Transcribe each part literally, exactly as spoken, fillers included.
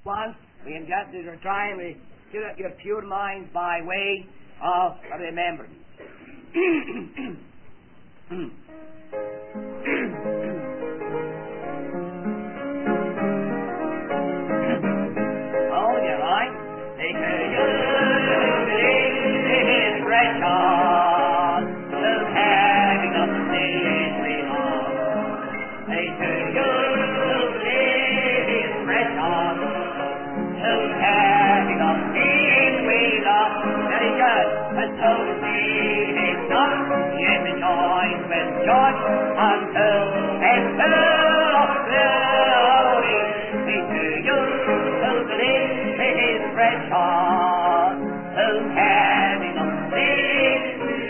Once we can just to try and we fill up your pure minds by way of remembrance. Oh, you're right. They say you is precious, the having of the days we love. They say you is precious, the having of the days we love. Very good. But so we is not yet rejoice with joy until and full of glory. They say you is precious, the having of the days.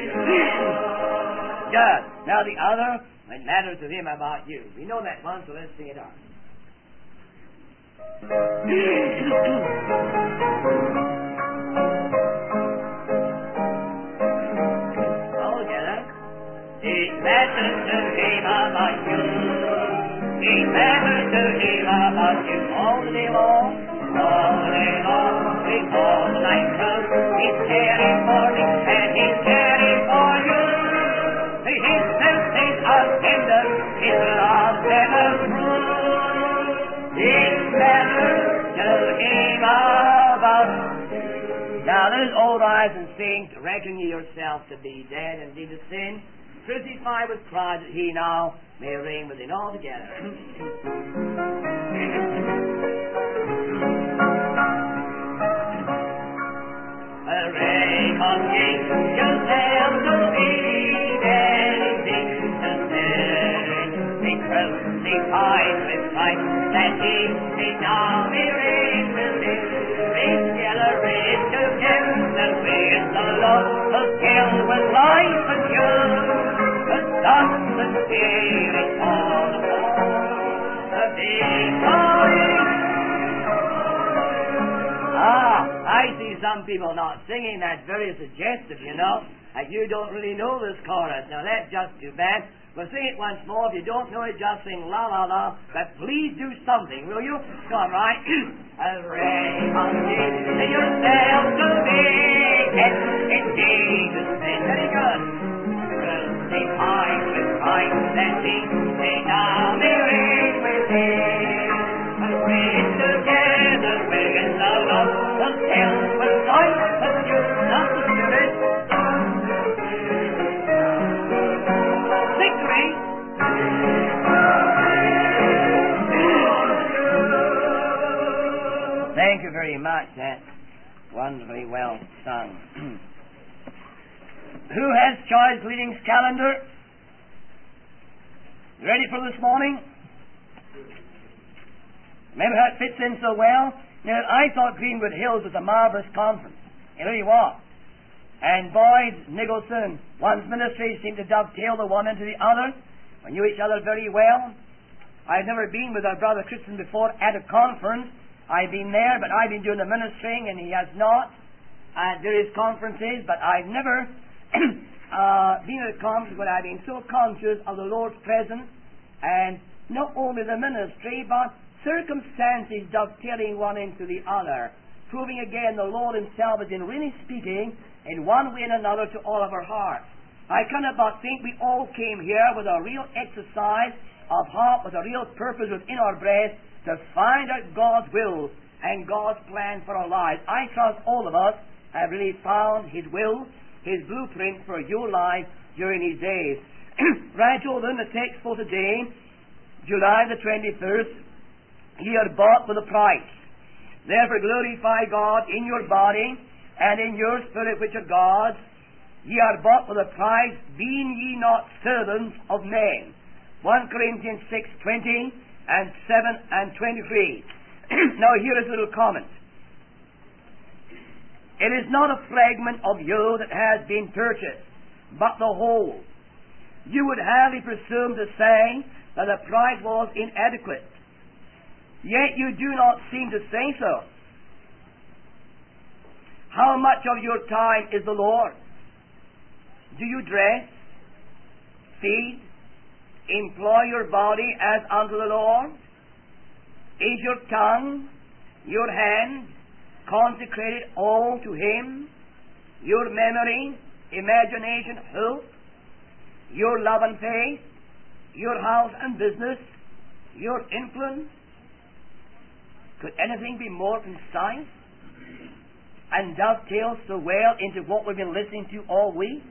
Good. Now the other, it matters to him about you. We know that one, so let's sing it out. All together. It matters to him about you. It matters to him about you all the day long. All the day long, all the night through. He's caring for me and he's caring for you. His mercies are tender, his love never proves. It matters to him about. Now let us all rise and sing, to reckon ye yourself to be dead and indeed to sin, crucified with Christ, that he now may reign within all together. Reckon ye yourself to be dead indeed to sin, be crucified with Christ, that he may now be raised within. Raised together, raised together with the Lord, who killed with life and pure, the Son, the Spirit, all the whole, the victory. Ah, I see some people not singing. That's very suggestive, you know, and you don't really know this chorus. Now that's just too bad. We'll sing it once more. If you don't know it, just sing la la la. But please do something, will you? Come on, right? Reckon ye yourself to be dead in Jesus' name. Very good. Crucified with Christ, that he may now be raised with him. Raised together with the love of hell, with life of you, not the Spirit. Victory! Thank you very much. That's wonderfully well sung. Who has Charles Leading's calendar? Ready for this morning? Remember how it fits in so well? Now, I thought Greenwood Hills was a marvelous conference. It really was. And Boyd, Nicholson, one's ministries seemed to dovetail the one into the other. We knew each other very well. I've never been with our brother Christian before at a conference. I've been there, but I've been doing the ministering, and he has not. And there is conferences, but I've never uh, been at a conference where I've been so conscious of the Lord's presence, and not only the ministry, but circumstances dovetailing one into the other, proving again the Lord himself is in really speaking in one way and another to all of our hearts. I cannot but think we all came here with a real exercise of heart, with a real purpose within our breast to find out God's will and God's plan for our lives. I trust all of us have really found his will, his blueprint for your life during these days. Right, children, the text for today, July the twenty-first, ye are bought with a price. Therefore glorify God in your body and in your spirit which are God's. Ye are bought with a price, being ye not servants of men. First Corinthians six twenty and seven and twenty-three. Now here is a little comment. It is not a fragment of you that has been purchased, but the whole. You would hardly presume to say that the price was inadequate. Yet you do not seem to say so. How much of your time is the Lord? Do you dress, feed, employ your body as unto the Lord? Is your tongue your hand consecrated all to Him, your memory, imagination, hope, your love and faith, your house and business, your influence. Could anything be more concise and dovetail so well into what we've been listening to all week?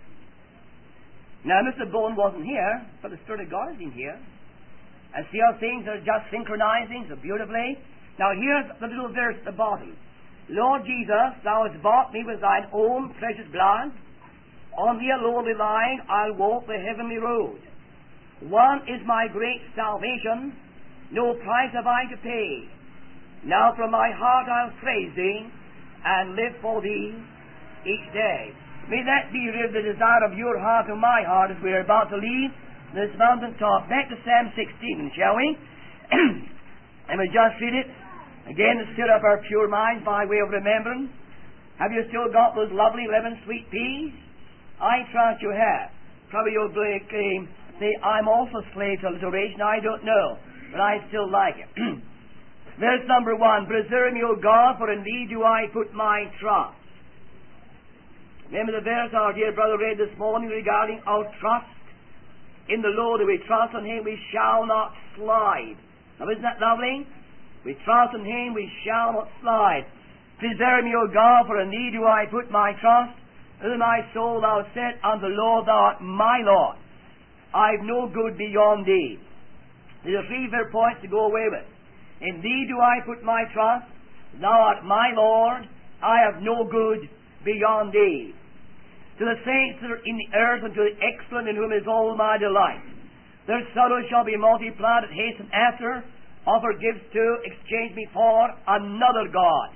Now, Mister Bowen wasn't here, but the Spirit of God has been here. And see how things are just synchronizing so beautifully? Now, here's the little verse at the bottom. Lord Jesus, Thou hast bought me with Thine own precious blood. On Thee alone relying, I'll walk the heavenly road. One is my great salvation, no price have I to pay. Now from my heart I'll praise Thee, and live for Thee each day. May that be really the desire of your heart and my heart as we are about to leave this mountain top. Back to Psalm sixteen, shall we? And we just read it again to stir up our pure minds by way of remembrance. Have you still got those lovely eleven sweet peas? I trust you have. Probably you'll um, say, I'm also slave to alliteration. I don't know, but I still like it. Verse number one, preserve me, O God, for in Thee do I put my trust. Remember the verse our dear brother read this morning regarding our trust in the Lord. If we trust on Him, we shall not slide. Now isn't that lovely? We trust in Him, we shall not slide. Preserve me, O God, for in Thee do I put my trust. O my soul, Thou said unto the Lord, Thou art my Lord. I've no good beyond Thee. There's three fair points to go away with. In Thee do I put my trust. Thou art my Lord. I have no good beyond Thee. To the saints that are in the earth, and to the excellent in whom is all my delight. Their sorrows shall be multiplied and hasten after. Offer gifts to, exchange me for another God.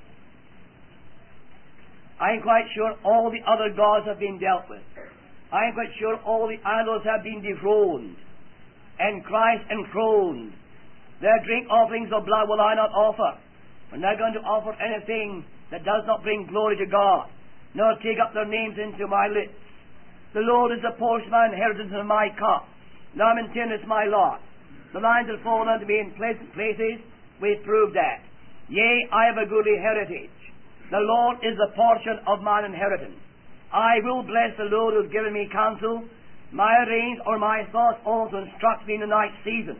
I am quite sure all the other gods have been dealt with. I am quite sure all the idols have been dethroned, and Christ enthroned. Their drink offerings of blood will I not offer. I'm not going to offer anything that does not bring glory to God, nor take up their names into my lips. The Lord is the portion of my inheritance and my cup. Now I'm intent is my lot. The lines that fall unto me in pleasant places, we prove that. Yea, I have a goodly heritage. The Lord is the portion of mine inheritance. I will bless the Lord who has given me counsel. My reins or my thoughts also instruct me in the night season.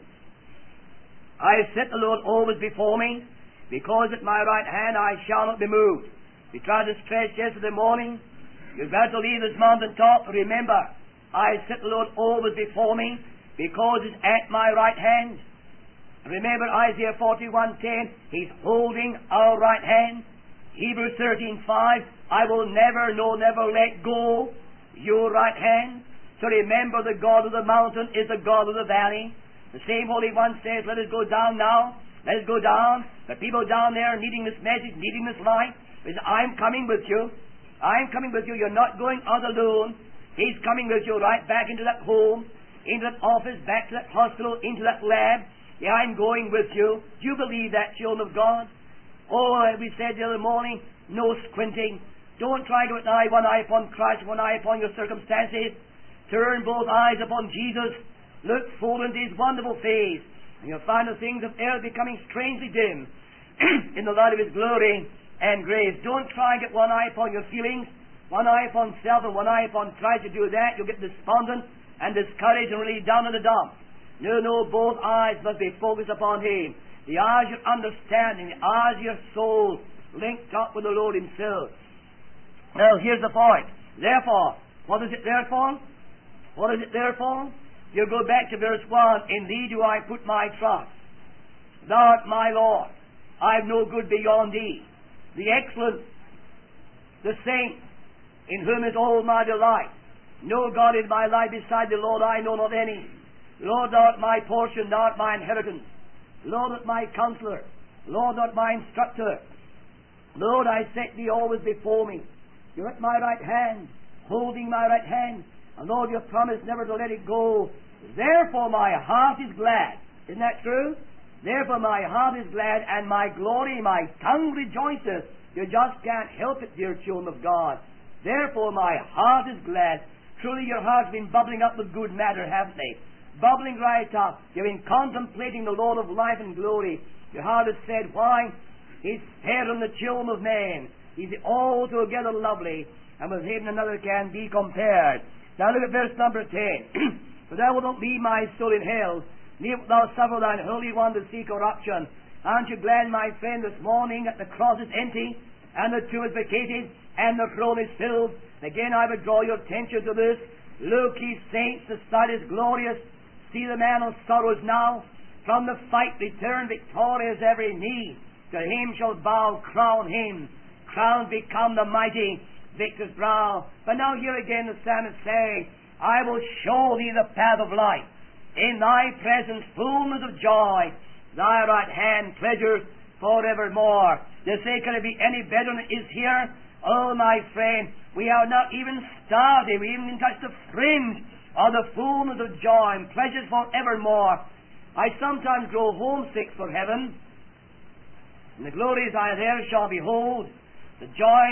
I have set the Lord always before me, because at my right hand I shall not be moved. We tried to stretch yesterday morning. You've got to leave this mountain top. Remember, I have set the Lord always before me, because it's at my right hand. Remember Isaiah forty-one ten, He's holding our right hand. Hebrews thirteen five, I will never, no, never let go your right hand. So remember, the God of the mountain is the God of the valley. The same Holy One says, let us go down now. Let us go down. The people down there needing this message, needing this light, is I'm coming with you. I'm coming with you. You're not going out alone. He's coming with you right back into that home, into that office, back to that hospital, into that lab. Yeah, I'm going with you. Do you believe that, children of God? Oh, we said the other morning, no squinting. Don't try to put an eye, one eye upon Christ, one eye upon your circumstances. Turn both eyes upon Jesus. Look full into His wonderful face, and you'll find the things of earth becoming strangely dim in the light of His glory and grace. Don't try to get one eye upon your feelings, one eye upon self, and one eye upon Christ. To do that, you'll get despondent and discouraged and really down in the dumps. No, no, both eyes must be focused upon Him. The eyes of your understanding, the eyes of your soul, linked up with the Lord Himself. Now, here's the point. Therefore, what is it there for? What is it there for? You go back to verse one. In Thee do I put my trust. Thou art my Lord. I have no good beyond Thee. The excellent, the saint, in whom is all my delight. No God in my life beside the Lord, I know not any. Lord, Thou art my portion, Thou art my inheritance. Lord, art my counselor. Lord, art my instructor. Lord, I set Thee always before me. You're at my right hand, holding my right hand. And Lord, You promised never to let it go. Therefore my heart is glad. Isn't that true? Therefore my heart is glad, and my glory, my tongue rejoiceth. You just can't help it, dear children of God. Therefore my heart is glad. Truly your heart's been bubbling up with good matter, haven't they? Bubbling right up. You've been contemplating the Lord of life and glory. Your heart has said, why? He's fair in the children of men. He's altogether lovely, and with him another can be compared. Now look at verse number ten. For thou wilt not leave my soul in hell, neither wilt thou suffer thine Holy One to see corruption. Aren't you glad, my friend, this morning that the cross is empty, and the tomb is vacated, and the throne is filled? Again, I would draw your attention to this. Look, ye saints, the sight is glorious. See the man of sorrows now. From the fight return victorious every knee. To him shall bow, crown him. Crown become the mighty victor's brow. But now here again the psalmist saying, I will show thee the path of life. In thy presence fullness of joy. Thy right hand pleasures forevermore. They say, can it be any better than it is here? Oh, my friend, we are not even started. We haven't even touched the fringe of the fullness of joy and pleasures forevermore. I sometimes grow homesick for heaven. And the glories I there shall behold, the joy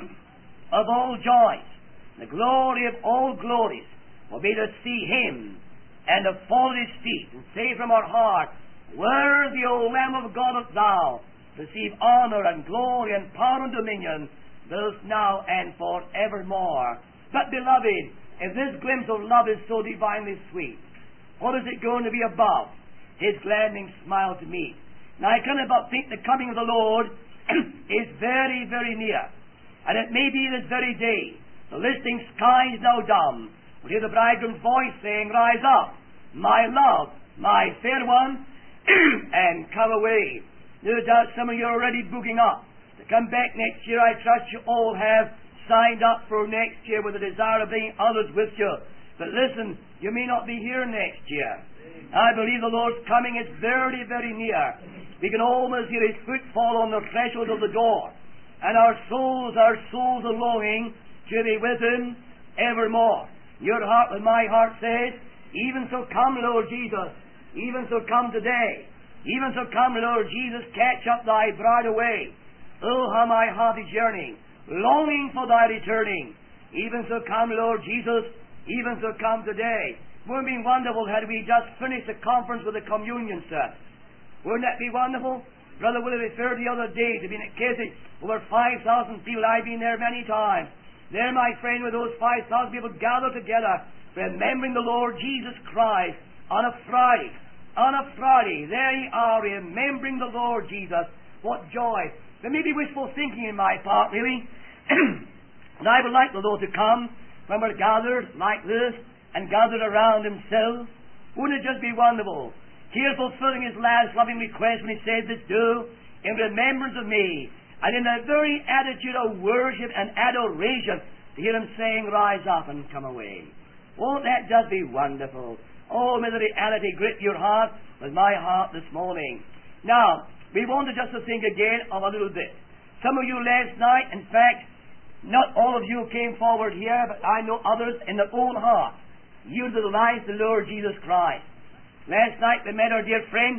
of all joys, the glory of all glories, will be to see Him and to fall at His feet and say from our heart, Worthy, O Lamb of God, art thou, receive honor and glory and power and dominion, both now and forevermore. But, beloved, if this glimpse of love is so divinely sweet, what is it going to be above? His gladdening smile to meet. Now, I cannot but think the coming of the Lord is very, very near. And it may be this very day. The listening sky is now dumb. We hear the bridegroom's voice saying, Rise up, my love, my fair one, and come away. No doubt some of you are already booking up to come back next year. I trust you all have signed up for next year with the desire of bringing others with you. But listen, you may not be here next year. I believe the Lord's coming is very, very near. We can almost hear His footfall on the threshold of the door. And our souls, our souls are longing to be with Him evermore. Your heart and my heart says, even so come, Lord Jesus. Even so come today. Even so come, Lord Jesus, catch up thy bride away. Oh, how my heart is yearning, longing for thy returning. Even so come, Lord Jesus. Even so come today. Wouldn't it be wonderful had we just finished the conference with the communion service? Wouldn't that be wonderful? Brother Willie referred the other day to being at Keswick. Over five thousand people. I've been there many times. There, my friend, with those five thousand people gathered together, remembering the Lord Jesus Christ on a Friday. On a Friday, there ye are, remembering the Lord Jesus. What joy. There may be wishful thinking in my part, really. And I would like the Lord to come when we're gathered like this and gathered around Himself. Wouldn't it just be wonderful? Here fulfilling His last loving request when He said this, do in remembrance of me. And in that very attitude of worship and adoration, to hear Him saying, Rise up and come away. Won't that just be wonderful? Oh, may the reality grip your heart with my heart this morning. Now, we want to just to think again of a little bit. Some of you last night, in fact, not all of you came forward here, but I know others in their own heart yielded their lives to the Lord Jesus Christ. Last night we met our dear friend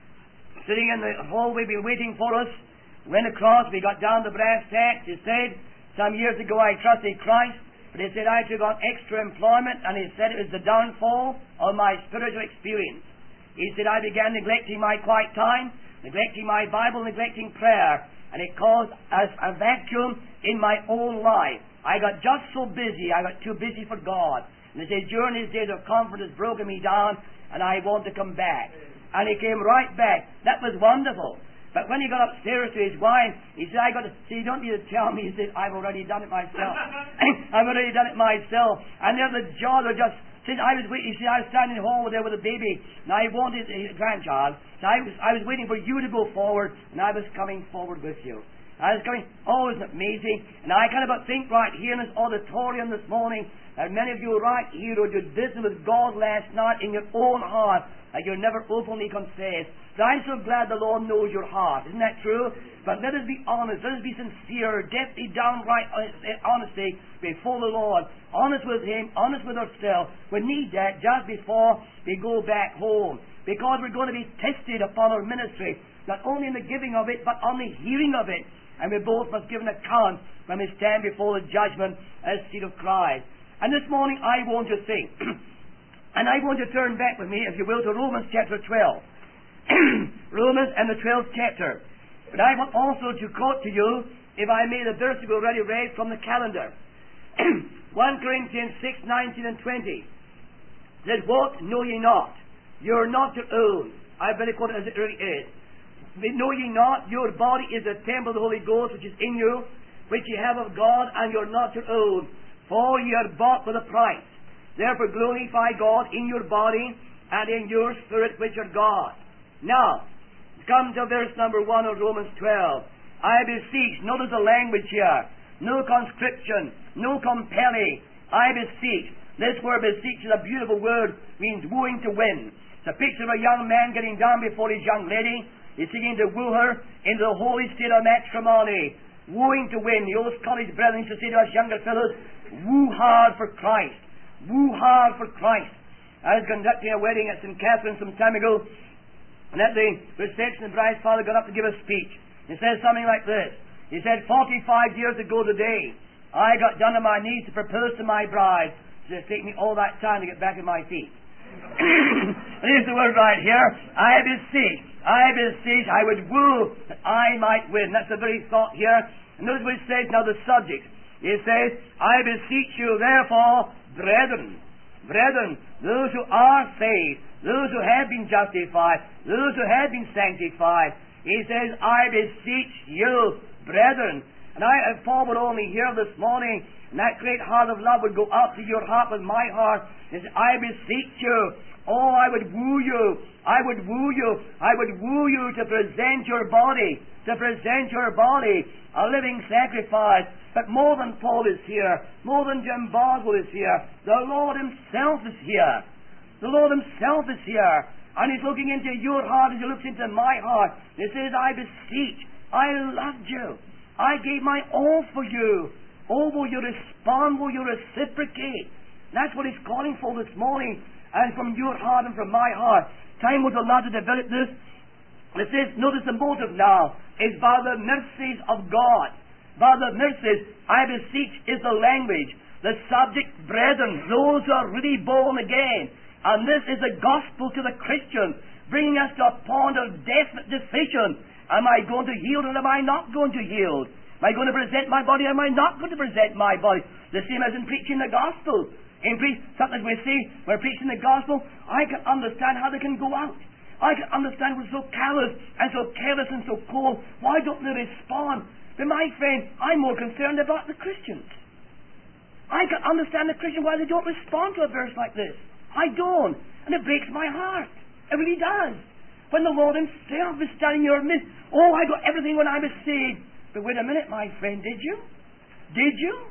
sitting in the hallway, been waiting for us. Went across, we got down to brass tacks. He said, some years ago I trusted Christ, but he said I took on extra employment, and he said it was the downfall of my spiritual experience. He said I began neglecting my quiet time, neglecting my Bible, neglecting prayer, and it caused a, a vacuum in my own life. I got just so busy, I got too busy for God. And he said, during his days of comfort has broken me down, and I want to come back. And he came right back. That was wonderful. But when he got upstairs to his wife, he said, I got to, see, you don't need to tell me. He said, I've already done it myself. I've already done it myself. And then the jaw were just, since I was waiting, you see, I was standing in the hall there with a baby, and I wanted a grandchild. So I was, I was waiting for you to go forward, and I was coming forward with you. I was coming, oh, isn't it amazing? And I kind of think right here in this auditorium this morning, that many of you right here who did business with God last night in your own heart, that you never openly confessed. So I'm so glad the Lord knows your heart. Isn't that true? But let us be honest. Let us be sincere, deeply downright honesty before the Lord. Honest with Him, honest with ourselves. We need that just before we go back home. Because we're going to be tested upon our ministry, not only in the giving of it, but on the hearing of it. And we both must give an account when we stand before the judgment as seat of Christ. And this morning I want to think, and I want to turn back with me, if you will, to Romans chapter twelve. Romans and the twelfth chapter. But I want also to quote to you, if I may, the verse we've already read from the calendar. First Corinthians six, nineteen and twenty. That what know ye not? You're not your own. I better quote it as it really is. Know ye not, your body is a temple of the Holy Ghost which is in you, which ye have of God, and you're not your own. For ye are bought with a price. Therefore glorify God in your body and in your spirit which are God. Now, come to verse number one of Romans twelve. I beseech, notice the language here. No conscription, no compelling. I beseech. This word beseech is a beautiful word, means wooing to win. It's a picture of a young man getting down before his young lady. He's seeking to woo her into the holy state of matrimony. Wooing to win. The old Scottish brethren used to say to us younger fellows, woo hard for Christ. Woo hard for Christ. I was conducting a wedding at Saint Catherine some time ago, and at the reception, the bride's father got up to give a speech. He said something like this. He said, forty-five years ago today, I got down on my knees to propose to my bride. It's taken me all that time to get back on my feet. Here's the word right here. I beseech. I beseech. I would woo that I might win. That's the very thought here. And notice what it says now, the subject. It says, I beseech you, therefore, brethren, brethren, those who are saved, those who have been justified, those who have been sanctified. He says, I beseech you, brethren. And I, if Paul would only hear this morning, and that great heart of love would go out to your heart with my heart, and say, I beseech you. Oh, I would woo you. I would woo you. I would woo you to present your body, to present your body, a living sacrifice. But more than Paul is here, more than Jim Boswell is here, the Lord Himself is here. The Lord Himself is here. And He's looking into your heart as He looks into my heart. He says, I beseech. I loved you. I gave my all for you. Oh, will you respond? Will you reciprocate? That's what He's calling for this morning. And from your heart and from my heart. Time was allowed to develop this. It says, notice the motive now, is by the mercies of God. By the mercies, I beseech is the language. The subject, brethren, those who are really born again. And this is the gospel to the Christian, bringing us to a point of definite decision. Am I going to yield or am I not going to yield? Am I going to present my body or am I not going to present my body? The same as in preaching the gospel. In preach, sometimes we see, we're preaching the gospel, I can understand how they can go out. I can understand we're so callous and so careless and so cold. Why don't they respond? But my friend, I'm more concerned about the Christians. I can understand the Christian why they don't respond to a verse like this. I don't. And it breaks my heart. It really does. When the Lord Himself is standing in your midst, oh, I got everything when I was saved. But wait a minute, my friend, did you? Did you?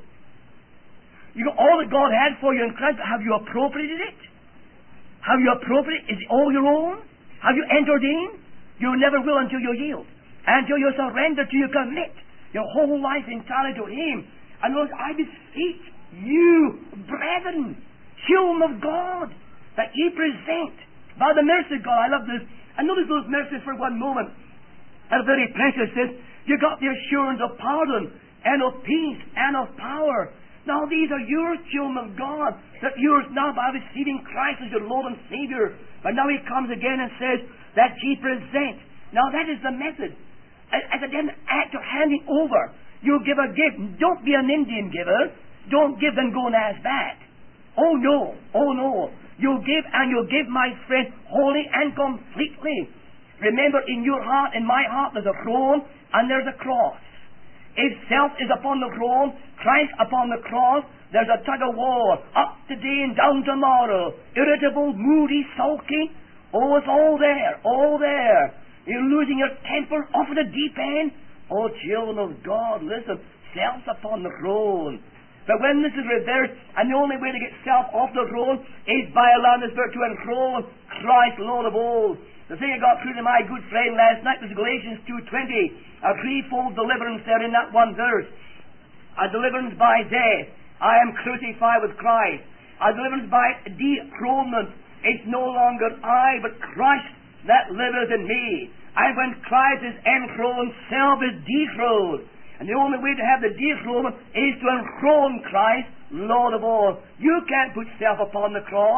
You got all that God had for you in Christ, but have you appropriated it? Have you appropriated it? Is it all your own? Have you entered in? You never will until you yield. Until you surrender, till you commit your whole life entirely to Him. And Lord, I beseech you, brethren, children of God, that ye present by the mercy of God. I love this. And notice those mercies for one moment. They're very precious. Says, you got the assurance of pardon and of peace and of power. Now these are your children of God, that yours now by receiving Christ as your Lord and Savior. But now He comes again and says that ye present. Now that is the method. As a then act of handing over. You give a gift. Don't be an Indian giver. Don't give and go and ask back. Oh no, oh no. You give and you give, my friend, wholly and completely. Remember, in your heart, in my heart, there's a throne and there's a cross. If self is upon the throne, Christ upon the cross, there's a tug of war, up today and down tomorrow, irritable, moody, sulky. Oh, it's all there, all there. You're losing your temper off of the deep end. Oh, children of God, listen, self's upon the throne. But when this is reversed, and the only way to get self off the throne is by allowing the Spirit to enthrone Christ, Lord of all. The thing I got through to my good friend last night was Galatians two twenty, a threefold deliverance there in that one verse. A deliverance by death. I am crucified with Christ. A deliverance by dethronement. It's no longer I, but Christ that liveth in me. And when Christ is enthroned, self is dethroned. And the only way to have the dethronement is to enthrone Christ, Lord of all. You can't put self upon the cross.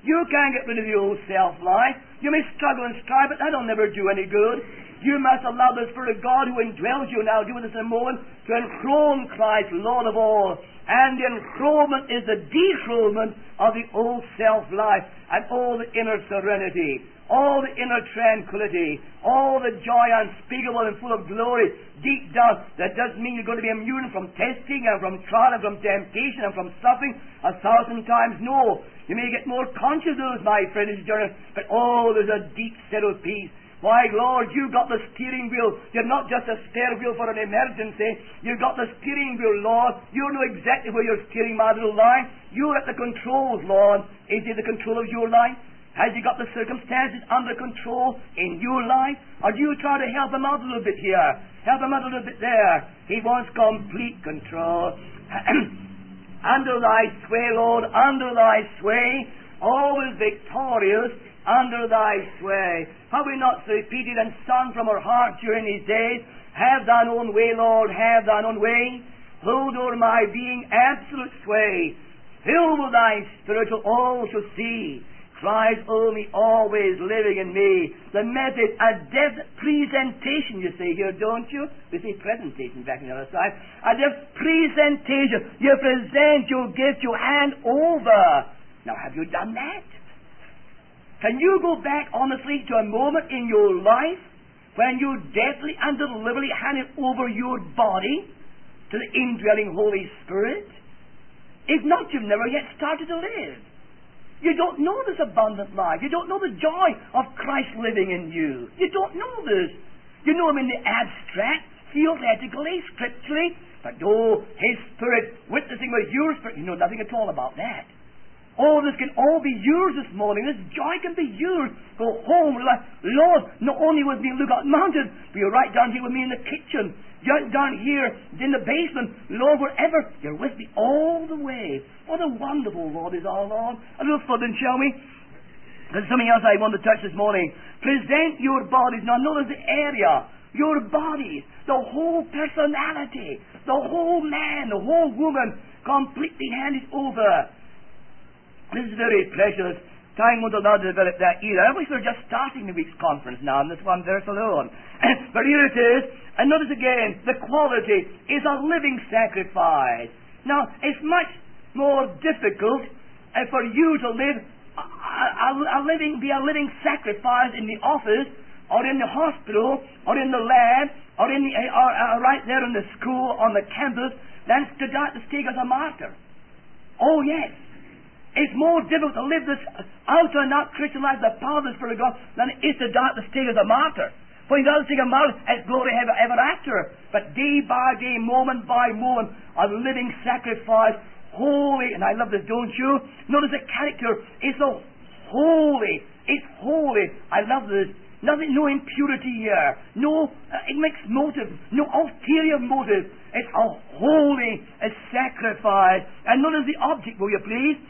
You can't get rid of the old self-life. You may struggle and strive, but that'll never do any good. You must allow the Spirit of God who indwells you now, do with us in a moment, to enthrone Christ, Lord of all. And the enthronement is the dethronement of the old self-life and all the inner serenity, all the inner tranquility, all the joy unspeakable and full of glory deep down. That doesn't mean you're going to be immune from testing and from trial and from temptation and from suffering a thousand times. No. You may get more conscious of those, my friend, as you journey, but oh, there's a deep settled peace. Why, Lord, you got the steering wheel. You're not just a spare wheel for an emergency. You've got the steering wheel, Lord. You know exactly where your steering model will lie. You're at the controls, Lord. Is He the control of your life? Has He got the circumstances under control in your life? Or do you try to help Him out a little bit here? Help Him out a little bit there? He wants complete control. Under Thy sway, Lord, under Thy sway, always victorious, under Thy sway. Have we not repeated and sung from our hearts during these days? Have Thine own way, Lord, have Thine own way. Hold o'er my being absolute sway. Fill with Thy Spirit till all shall see. Christ only always living in me. The method, a definite presentation, you say here, don't you? We say presentation back on the other side. A definite presentation. You present your gift, you hand over. Now, have you done that? Can you go back honestly to a moment in your life when you deftly and deliberately handed over your body to the indwelling Holy Spirit? If not, you've never yet started to live. You don't know this abundant life. You don't know the joy of Christ living in you. You don't know this. You know Him in the abstract, theoretically, scripturally, but oh, His Spirit witnessing with your Spirit, you know nothing at all about that. Oh, this can all be yours this morning. This joy can be yours. Go home, like, Lord, not only with me in Lookout Mountain, but you're right down here with me in the kitchen, down here in the basement, Lord, wherever, you're with me all the way. What a wonderful Lord is our Lord. A little further, shall we? There's something else I want to touch this morning. Present your bodies. Now notice the area. Your bodies, the whole personality, the whole man, the whole woman, completely handed over. This is very precious. Time won't allow to develop that either. I wish we were just starting the week's conference now in this one verse alone. But here it is. And notice again, the quality is a living sacrifice. Now, it's much more difficult uh, for you to live a, a, a living, be a living sacrifice in the office, or in the hospital, or in the lab, or in the, or, uh, right there in the school, on the campus, than to die at the stake as a martyr. Oh yes. It's more difficult to live this out and out Christian life, the power of the Spirit of God, than it is to die at the stake as a martyr. For He doesn't take a martyr as glory ever, ever after. But day by day, moment by moment, a living sacrifice, holy. And I love this, don't you? Notice the character is so holy. It's holy. I love this. Nothing, no impurity here. No, uh, it makes motive. No ulterior motive. It's a holy a sacrifice. And notice the object, will you please?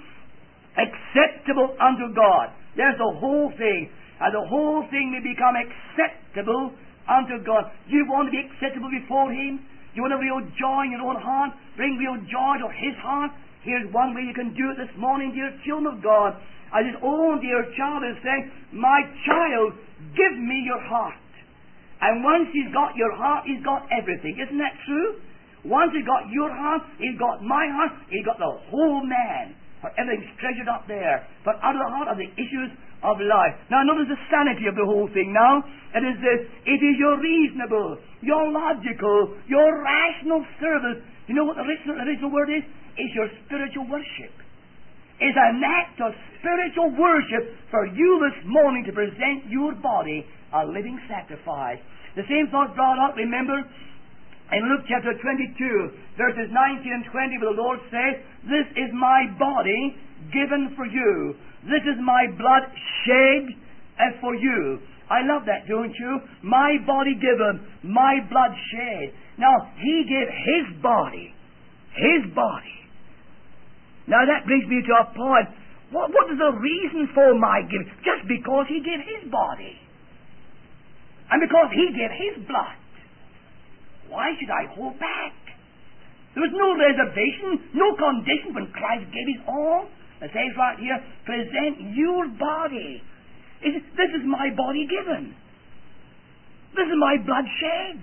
Acceptable unto God. There's the whole thing. And the whole thing may become acceptable unto God. You want to be acceptable before Him? You want a real joy in your own heart? Bring real joy to His heart? Here's one way you can do it this morning, dear children of God. As His own dear child is saying, my child, give me your heart. And once He's got your heart, He's got everything. Isn't that true? Once He's got your heart, He's got my heart, He's got the whole man. For everything's treasured up there. For out of the heart are the issues of life. Now notice the sanity of the whole thing now. It is this. It is your reasonable, your logical, your rational service. You know what the original, original word is? It's your spiritual worship. It's an act of spiritual worship for you this morning to present your body a living sacrifice. The same thought brought up, remember, in Luke chapter twenty-two, verses nineteen and twenty, where the Lord says, this is my body given for you. This is my blood shed for you. I love that, don't you? My body given, my blood shed. Now, He gave His body. His body. Now, that brings me to a point. What, what is the reason for my giving? Just because He gave His body. And because He gave His blood. Why should I hold back? There was no reservation, no condition when Christ gave His all. It says right here, present your body. It, this is my body given. This is my blood shed.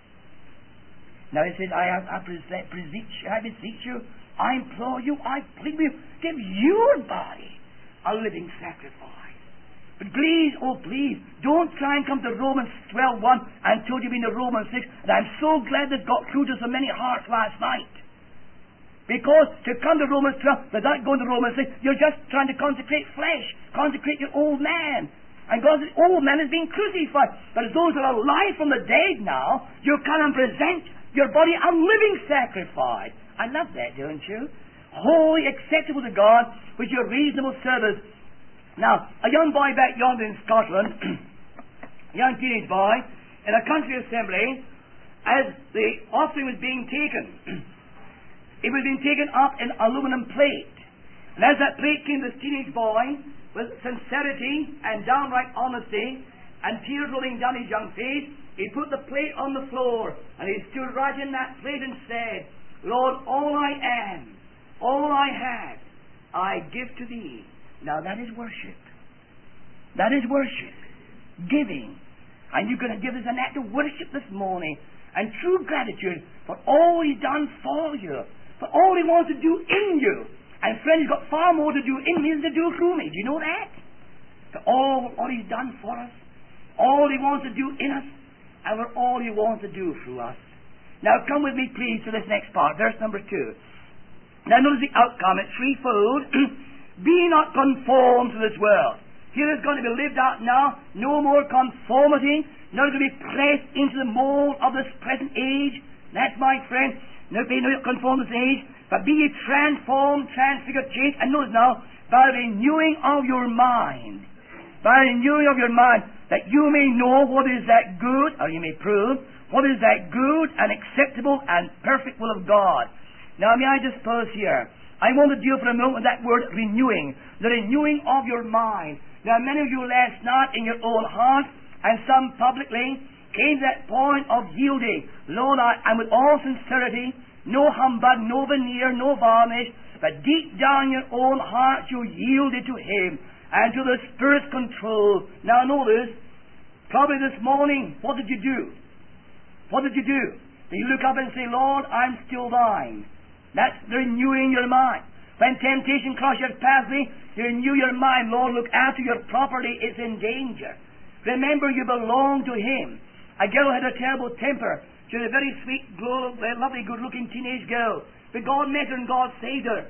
Now he says, I, I, present, present, I beseech you, I implore you, I plead with you, give your body a living sacrifice. But please, oh please, don't try and come to Romans twelve one until you've been to Romans six. And I'm so glad that got through to so many hearts last night. Because to come to Romans twelve, without going to Romans six, you're just trying to consecrate flesh, consecrate your old man. And God's old man is being crucified. But as those that are alive from the dead now, you come and present your body a living sacrifice. I love that, don't you? Holy, acceptable to God, with your reasonable service. Now, a young boy back yonder in Scotland, a young teenage boy, in a country assembly, as the offering was being taken, it was being taken up in aluminum plate. And as that plate came to this teenage boy, with sincerity and downright honesty, and tears rolling down his young face, he put the plate on the floor, and he stood right in that plate and said, Lord, all I am, all I have, I give to Thee. Now that is worship. That is worship. Giving. And you're going to give us an act of worship this morning. And true gratitude for all He's done for you. For all He wants to do in you. And friends, He's got far more to do in me than to do through me. Do you know that? For all, all He's done for us. All He wants to do in us. And for all He wants to do through us. Now come with me please to this next part. Verse number two. Now notice the outcome. It's threefold. Be not conformed to this world. Here is going to be lived out now. No more conformity. Not going to be pressed into the mold of this present age. That's my friend. No, be not conformed to this age. But be ye transformed, transfigured, changed. And notice now, by the renewing of your mind. By the renewing of your mind. That you may know what is that good, or you may prove, what is that good and acceptable and perfect will of God. Now may I just pause here. I want to deal for a moment with that word renewing. The renewing of your mind. Now many of you last night in your own heart, and some publicly, came to that point of yielding. Lord, I, and with all sincerity, no humbug, no veneer, no varnish, but deep down in your own heart you yielded to Him and to the Spirit's control. Now notice, probably this morning, what did you do? What did you do? Did you look up and say, Lord, I'm still Thine? That's renewing your mind. When temptation crosses your pathway, you renew your mind. Lord, look after your property. It's in danger. Remember, you belong to Him. A girl had a terrible temper. She was a very sweet, glow, lovely, good-looking teenage girl. But God met her and God saved her.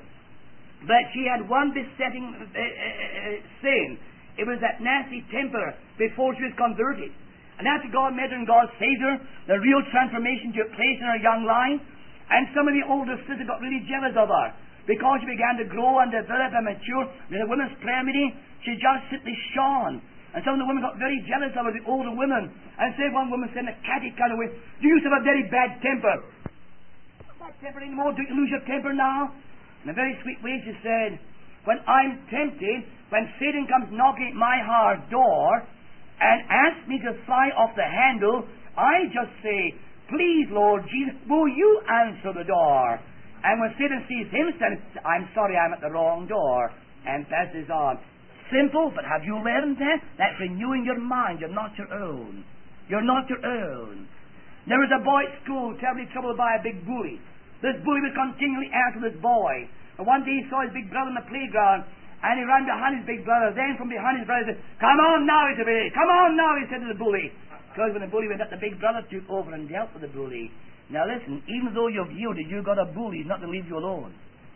But she had one besetting uh, uh, uh, sin. It was that nasty temper before she was converted. And after God met her and God saved her, the real transformation took place in her young life. And some of the older sisters got really jealous of her because she began to grow and develop and mature. In the women's prayer meeting, she just simply shone. And some of the women got very jealous of her, the older women. And said, one woman said in a catty kind of way, "You used to have a very bad temper. Not temper anymore. Do you lose your temper now?" In a very sweet way she said, "When I'm tempted, when Satan comes knocking at my heart door and asks me to fly off the handle, I just say, 'Please, Lord Jesus, will you answer the door?' And when Satan sees him standing, 'I'm sorry, I'm at the wrong door,' and passes on." Simple, but have you learned that? That's renewing your mind. You're not your own. You're not your own. There was a boy at school terribly troubled by a big bully. This bully was continually after this boy. And one day he saw his big brother in the playground, and he ran behind his big brother. Then from behind his brother he said, "Come on now," he said, "Come on now," he said to the bully. Because when the bully went up, the big brother took over and dealt with the bully. Now listen, even though you've yielded, you've got a bully. He's not to leave you alone.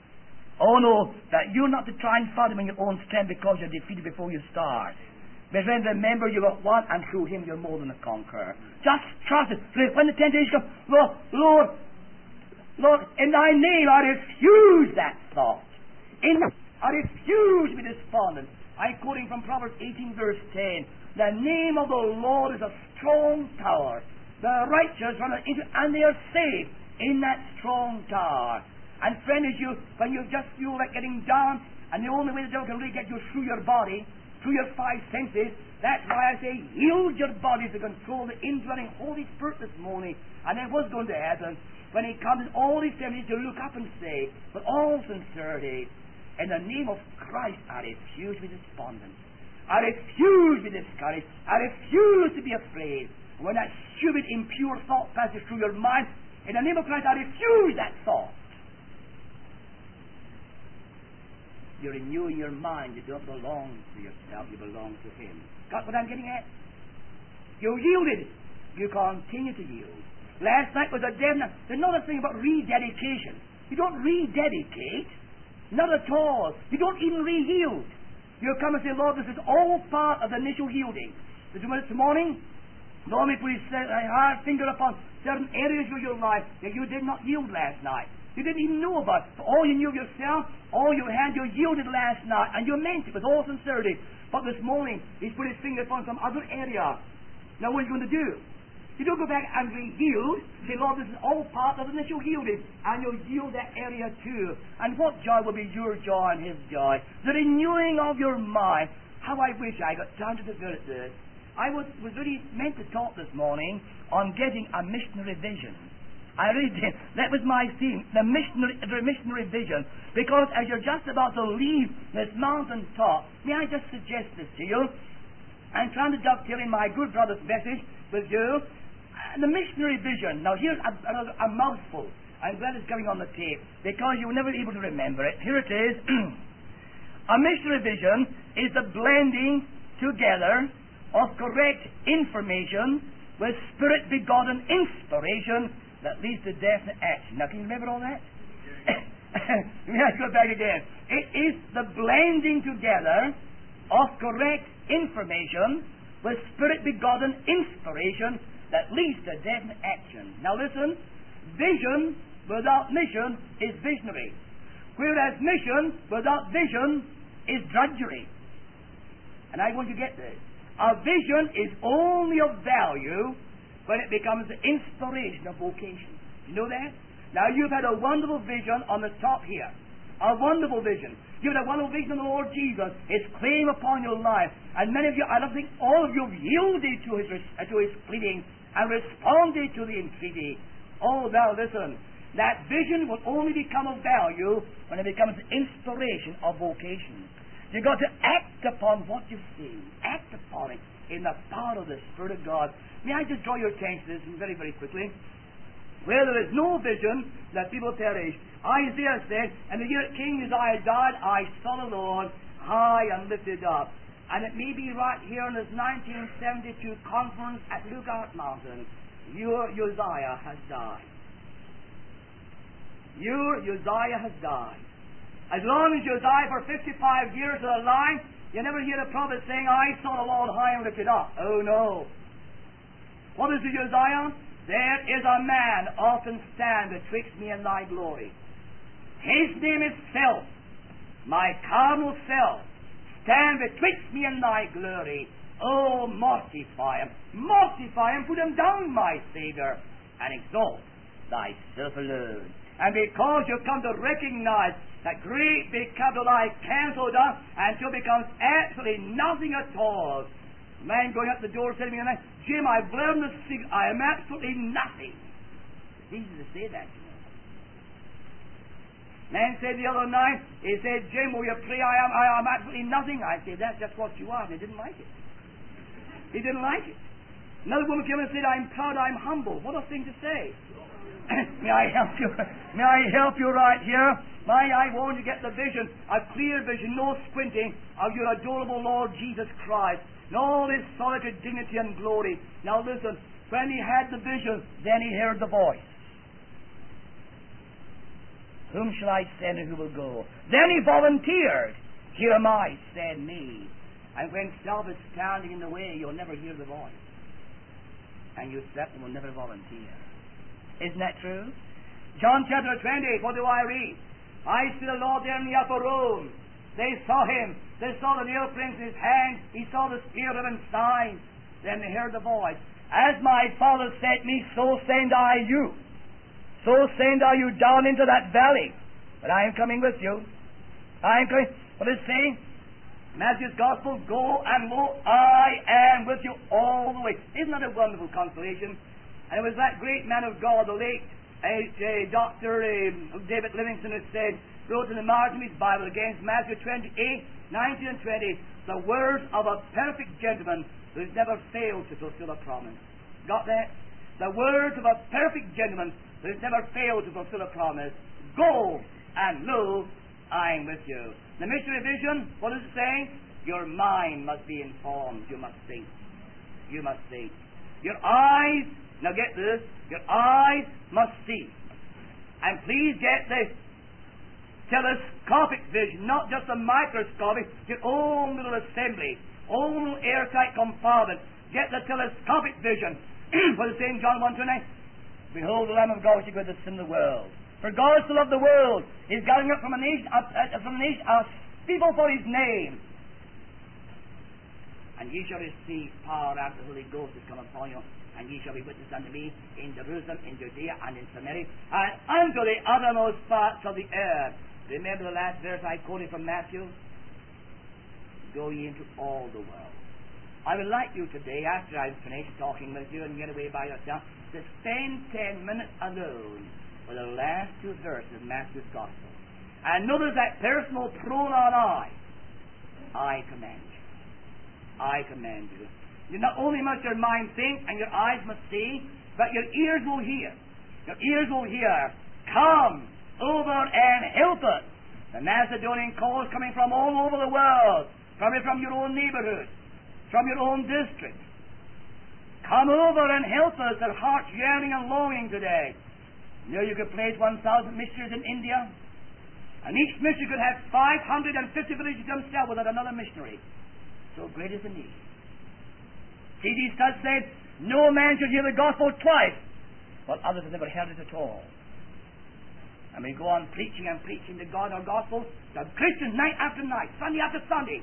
Oh no, that you're not to try and fight him in your own strength because you're defeated before you start. But then remember, you've got one, and through him you're more than a conqueror. Just trust it. When the temptation comes, Lord, Lord, Lord, in Thy name I refuse that thought. In I refuse to be despondent. I'm quoting from Proverbs eighteen verse ten. The name of the Lord is a strong tower. The righteous run into it, and they are saved in that strong tower. And friend, as you, when you just feel like getting down, and the only way the devil can really get you through your body, through your five senses, that's why I say, yield your body to control the indwelling Holy Spirit this morning. And then what's going to happen? When He comes, all He's tempted to look up and say, with all sincerity, In the name of Christ, I refuse to be despondent. I refuse to be discouraged. I refuse to be afraid. When that stupid, impure thought passes through your mind, in the name of Christ, I refuse that thought. You're renewing your mind. You don't belong to yourself. You belong to Him. Got what I'm getting at? You yielded. You continue to yield. Last night was a dead night. There's another thing about rededication. You don't rededicate. Not at all. You don't even re-yield. You come and say, Lord, this is all part of the initial yielding. Did you this morning? Normally put his hard finger upon certain areas of your life that you did not yield last night. You didn't even know about. For all you knew of yourself, all you had, you yielded last night, and you meant it with all sincerity. But this morning, he's put his finger upon some other area. Now what are you going to do? You don't go back and re-yield. Say, Lord, this is all part of the initial yielding. And you'll yield that area too. And what joy will be your joy and His joy? The renewing of your mind. How I wish I got time to develop this. I was, was really meant to talk this morning on getting a missionary vision. I really did. That was my theme, the missionary, the missionary vision. Because as you're just about to leave this mountain top, may I just suggest this to you? I'm trying to dovetail in my good brother's message with you. Uh, the missionary vision. Now here's a, a, a mouthful. I'm glad it's coming on the tape because you were never able to remember it. Here it is. A missionary vision is the blending together of correct information with Spirit-begotten inspiration that leads to definite action. Now, can you remember all that? Let me go back again. It is the blending together of correct information with Spirit-begotten inspiration that leads to definite action. Now, listen. Vision without mission is visionary, whereas mission without vision is drudgery. And I want you to get this. A vision is only of value when it becomes the inspiration of vocation. You know that? Now you've had a wonderful vision on the top here. A wonderful vision. You've had a wonderful vision of the Lord Jesus, His claim upon your life. And many of you, I don't think all of you have yielded to His, to his pleading and responded to the entreaty. Oh, now listen. That vision will only become of value when it becomes the inspiration of vocation. You've got to act upon what you see. Act upon it in the power of the Spirit of God. May I just draw your attention to this very, very quickly? Where there is no vision, that people perish. Isaiah said, and the year King Uzziah died, I saw the Lord high and lifted up. And it may be right here in this nineteen seventy-two conference at Lookout Mountain, your Uzziah has died. Your Uzziah has died. As long as Uzziah for fifty-five years is alive, you never hear the prophet saying, I saw the Lord high and lifted up. Oh no. What is the Uzziah? There is a man often stand betwixt me and thy glory. His name is self, my carnal self. Stand betwixt me and thy glory. Oh, mortify him. Mortify him, put him down, my Savior, and exalt thyself alone. And because you've come to recognize that great big capital I cancelled up until it becomes absolutely nothing at all. Man going up the door said to me, Jim, I've learned the secret. I am absolutely nothing. It's easy to say that, you know. Man said the other night, he said, Jim, will you pray I am I am absolutely nothing? I said, that's just what you are. And he didn't like it. He didn't like it. Another woman came and said, I'm proud, I'm humble. What a thing to say. May I help you? May I help you right here? My, I want you to get the vision, a clear vision, no squinting, of your adorable Lord Jesus Christ, and all His solitude, dignity, and glory. Now listen, when he had the vision, then he heard the voice. Whom shall I send and who will go? Then he volunteered. Here am I, send me. And when self is standing in the way, you'll never hear the voice. And you certainly will never volunteer. Isn't that true? John chapter twenty, what do I read? I see the Lord there in the upper room. They saw him. They saw the nail prints in his hand. He saw the Spirit of him sign. Then they heard the voice. As my Father sent me, so send I you. So send I you down into that valley. But I am coming with you. I am coming. What is it saying? Matthew's Gospel, go and lo, I am with you all the way. Isn't that a wonderful consolation? And it was that great man of God, the late uh, uh, Doctor uh, David Livingstone, has said, wrote in the margin of his Bible against Matthew twenty-eight, nineteen and twenty, the words of a perfect gentleman who has never failed to fulfill a promise. Got that? The words of a perfect gentleman who has never failed to fulfill a promise. Go, and lo, I am with you. The mystery vision, what does it say? Your mind must be informed. You must think. You must think. Your eyes, now get this, your eyes must see. And please get this telescopic vision, not just a microscopic, your own little assembly, own airtight compartment. Get the telescopic vision. For the same John one twenty-nine, behold the Lamb of God which taketh away the sin of the world. For God so loved the world, He's gathering up from a nation, uh, uh, from a nation, a people for His name. And ye shall receive power after the Holy Ghost is come upon you, and ye shall be witnesses unto me in Jerusalem, in Judea, and in Samaria, and unto the uttermost parts of the earth. Remember the last verse I quoted from Matthew? Go ye into all the world. I would like you today, after I've finished talking with you and get away by yourself, to spend ten minutes alone with the last two verses of Matthew's Gospel. And notice that personal pronoun I. I command you. I command you. You not only must your mind think and your eyes must see, but your ears will hear. Your ears will hear. Come over and help us. The Macedonian calls coming from all over the world, coming from your own neighborhood, from your own district. Come over and help us. Their hearts yearning and longing today. You know, you could place one thousand missionaries in India, and each missionary could have five hundred fifty villages themselves without another missionary. So great is the need. C D Studd said, no man should hear the gospel twice, while others have never heard it at all. And we go on preaching and preaching the God our gospel to Christians night after night, Sunday after Sunday.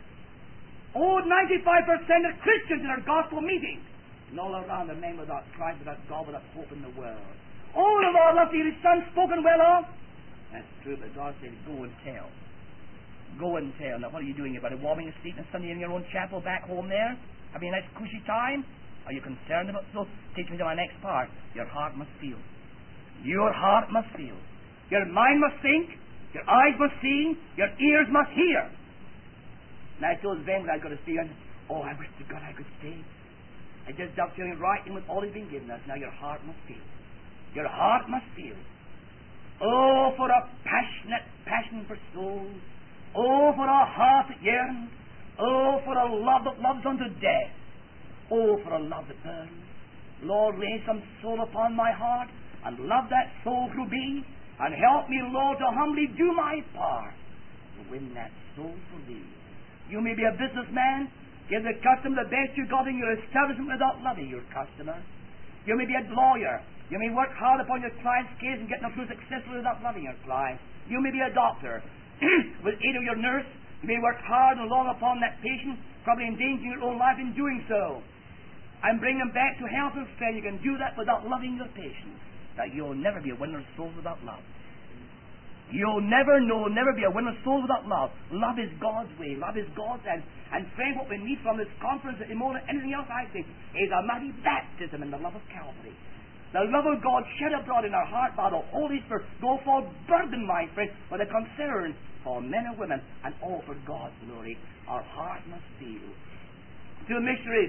Oh, ninety-five percent of Christians in our gospel meetings. And all around the men without Christ, without God, without hope in the world. All of our lovely sons spoken well of. That's true, but God said, go and tell. Go and tell. Now, what are you doing about it? Warming a seat on Sunday in your own chapel back home there? Having a nice cushy time? Are you concerned about so? Take me to my next part. Your heart must feel. Your heart must feel. Your mind must think. Your eyes must see. Your ears must hear. Now, I told them that I got to stay on. Oh, I wish to God I could stay. I just stopped feeling right in with all He's been given us. Now, your heart must feel. Your heart must feel. Oh, for a passionate passion for souls. Oh, for a heart that yearns. Oh, for a love that loves unto death. Oh, for a love that burns. Lord, lay some soul upon my heart, and love that soul through me, and help me, Lord, to humbly do my part to win that soul for Thee. You may be a businessman. Give the customer the best you got in your establishment without loving your customer. You may be a lawyer. You may work hard upon your client's case and get them through successfully without loving your client. You may be a doctor. With aid of your nurse, you may work hard and long upon that patient, probably endangering your own life in doing so, and bring them back to health and strength. You can do that without loving your patient. That you'll never be a winner of souls without love. You'll never know, never be a winner of souls without love. Love is God's way. Love is God's end. And friend, what we need from this conference, more than anything else, I think, is a mighty baptism in the love of Calvary. The love of God shed abroad in our heart by the Holy Spirit. Go forth burdened, my friend, with a concern for men and women, and all for God's glory. Our heart must feel. Two missionaries.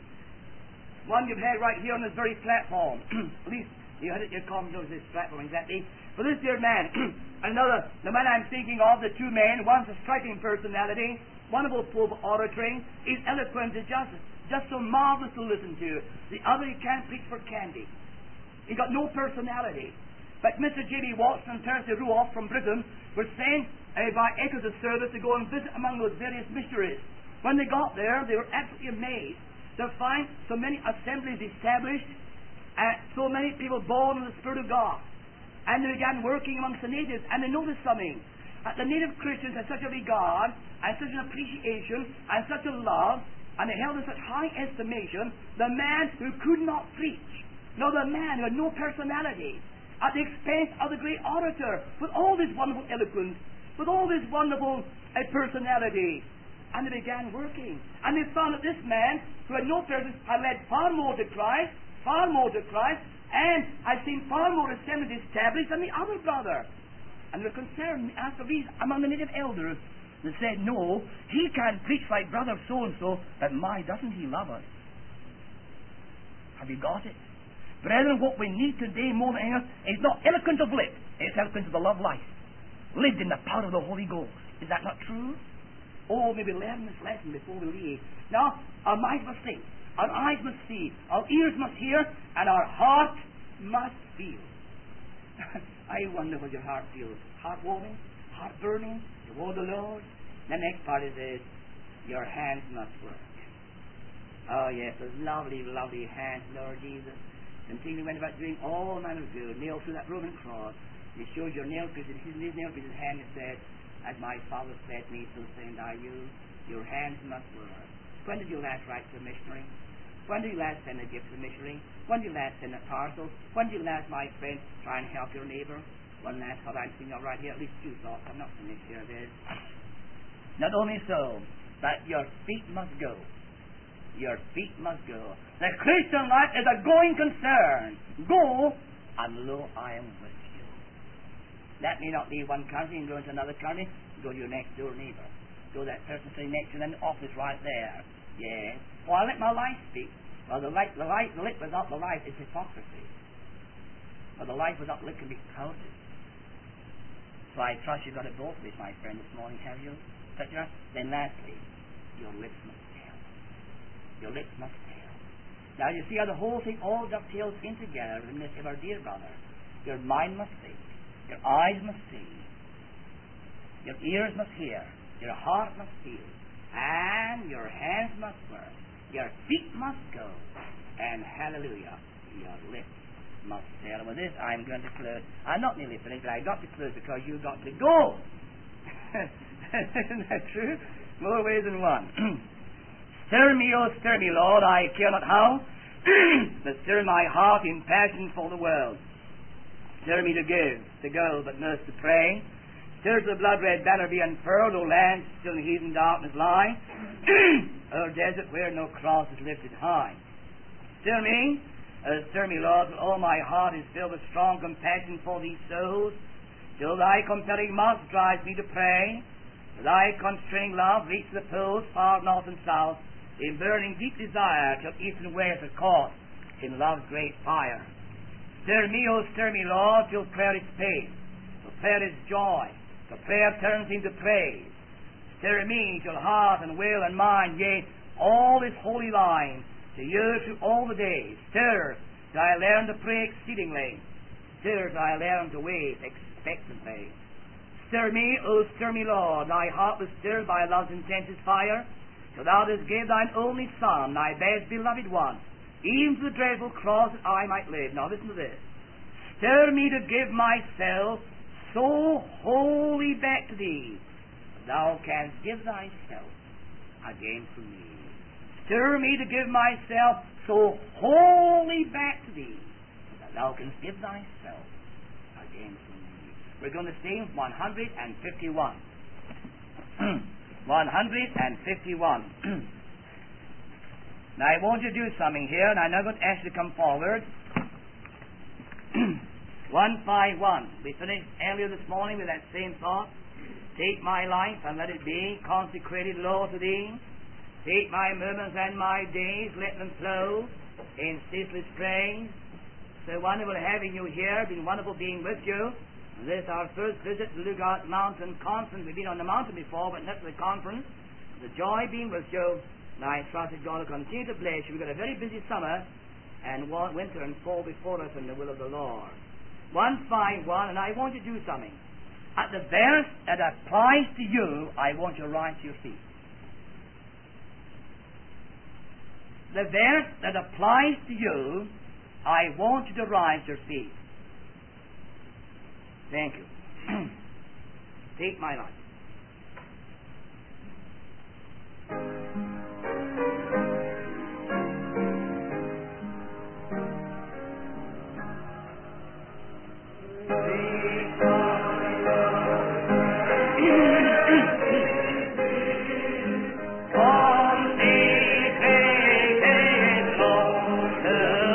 One you've had right here on this very platform. At least you had it, your comments on this platform exactly. For this dear man, another, the man I'm thinking of, the two men, one's a striking personality, wonderful full of oratory, his eloquence is just, just so marvelous to listen to. The other, he can't preach for candy. He got no personality. But Mister J B Watson and Terence Ruoff from Britain were sent uh, by echoes of service to go and visit among those various missionaries. When they got there, they were absolutely amazed to find so many assemblies established, and so many people born in the Spirit of God. And they began working amongst the natives, and they noticed something. That the native Christians had such a regard, and such an appreciation, and such a love, and they held in such high estimation the man who could not preach. No, the man who had no personality, at the expense of the great orator, with all this wonderful eloquence, with all this wonderful uh, personality. And they began working. And they found that this man, who had no person, had led far more to Christ, far more to Christ, and I've seen far more assemblies established than the other brother. And they're concerned. After these, among the native elders, they said, no, he can preach like brother so-and-so, but my, doesn't he love us? Have you got it? Brethren, what we need today more than anything else is not eloquence of lip, it's eloquence of the love life, lived in the power of the Holy Ghost. Is that not true? Oh, maybe learn this lesson before we leave. Now, our minds must think, our eyes must see, our ears must hear, and our heart must feel. I wonder what your heart feels. Heart warming, heart burning, toward the Lord. The next part is this: your hands must work. Oh yes, those lovely, lovely hands, Lord Jesus. Continually went about doing all manner of good, nailed through that Roman cross. He showed your nail pieces, his nail pieces hand and said, as my Father fed me, so send I you. Your hands must work. When did you last write to a missionary? When did you last send a gift to a missionary? When did you last send a parcel? When did you last, my friend, try and help your neighbor? One last thought I'm seeing right here, at least two thoughts. I'm not finished here, this. Not only so, but your feet must go. Your feet must go. The Christian life is a going concern. Go, and lo, I am with you. That may not leave one country and go into another country. Go to your next door neighbor. Go to that person sitting next to you in the office right there. Yes. Well, I let my life speak. Well, the light, the light, the lip without the life is hypocrisy. Well, the life without the lip can be clouded. So I trust you've got it both ways, my friend, this morning, have you? Then lastly, your lips must tell. Your lips must tell. Now you see how the whole thing all dovetails in together in this of our dear brother. Your mind must think. Your eyes must see. Your ears must hear. Your heart must feel. And your hands must work. Your feet must go. And hallelujah, your lips must tell. And with this, I'm going to close. I'm not nearly finished, but I got to close because you got to go. Isn't that true? More ways than one. Stir me, oh, stir me, Lord, I care not how, but stir my heart in passion for the world. Stir me to give, to go, but most to pray. Stir to the blood-red banner be unfurled, O land, still in heathen darkness lie, O desert where no cross is lifted high. Stir me, uh, stir me, Lord, till all my heart is filled with strong compassion for these souls, till thy compelling mouth drives me to pray, till thy constraining love reach the poles far north and south, in burning deep desire till east and west are caught in love's great fire. Stir me, oh stir me, Lord, till prayer is faith, till prayer is joy, till prayer turns into praise. Stir me till heart and will and mind, yea, all is holy line, to you through all the days. Stir till I learn to pray exceedingly. Stir till I learn to wait expectantly. Stir me, oh stir me, Lord, thy heart was stirred by love's intensest fire, till thou didst give thine only Son, thy best beloved one, even to the dreadful cross that I might live. Now listen to this. Stir me to give myself so wholly back to thee, that thou canst give thyself again for me. Stir me to give myself so wholly back to thee, that thou canst give thyself again for me. We're going to sing one hundred fifty-one. one hundred fifty-one. Now I want you to do something here, and I'm not going to ask you to come forward. one fifty-one. We finished earlier this morning with that same thought. Take my life and let it be consecrated, Lord, to thee. Take my moments and my days, let them flow in ceaseless praise. So wonderful having you here, been wonderful being with you. This is our first visit to Lookout Mountain Conference. We've been on the mountain before, but not to the conference. The joy being with you, and I trust that God will continue to bless you. We've got a very busy summer and winter and fall before us in the will of the Lord. one fifty-one, and I want you to do something. At the verse that applies to you, I want you to rise to your feet. The verse that applies to you, I want you to rise to your feet. Thank you. Take my life.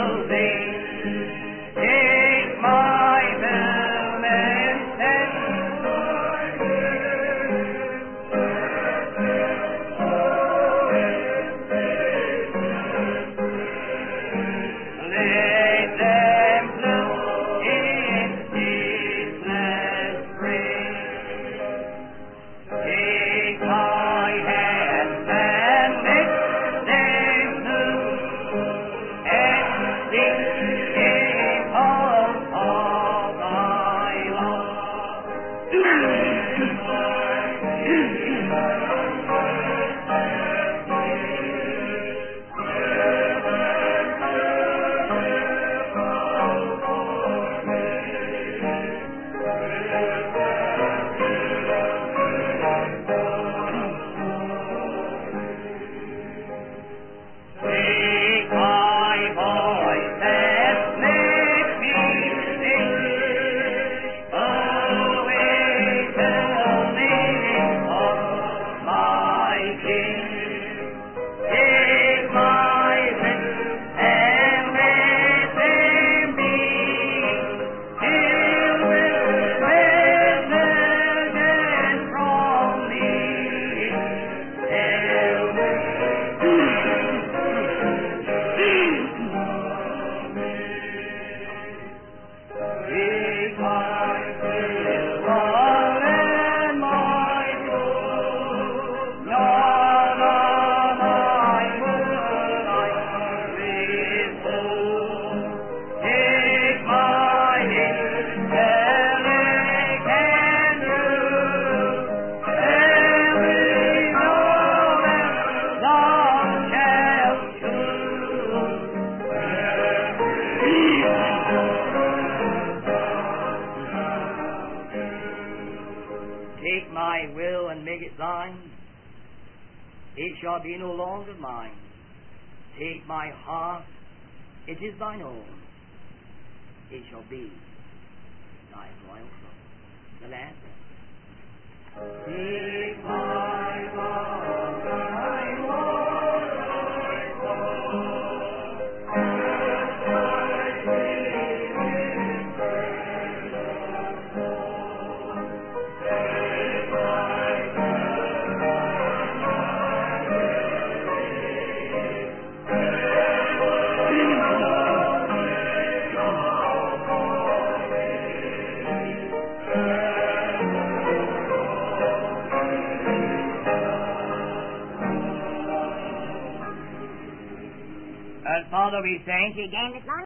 Take my will and send thy will and make it thine. It shall be no longer mine. Take my heart, it is thine own. It shall be thy royal throne. The last verse. Take my heart, thy Lord, thy God, as thy spirit precious Lord. Take my breath and I will live, ever love shall call me. And Father, we thank you again this morning.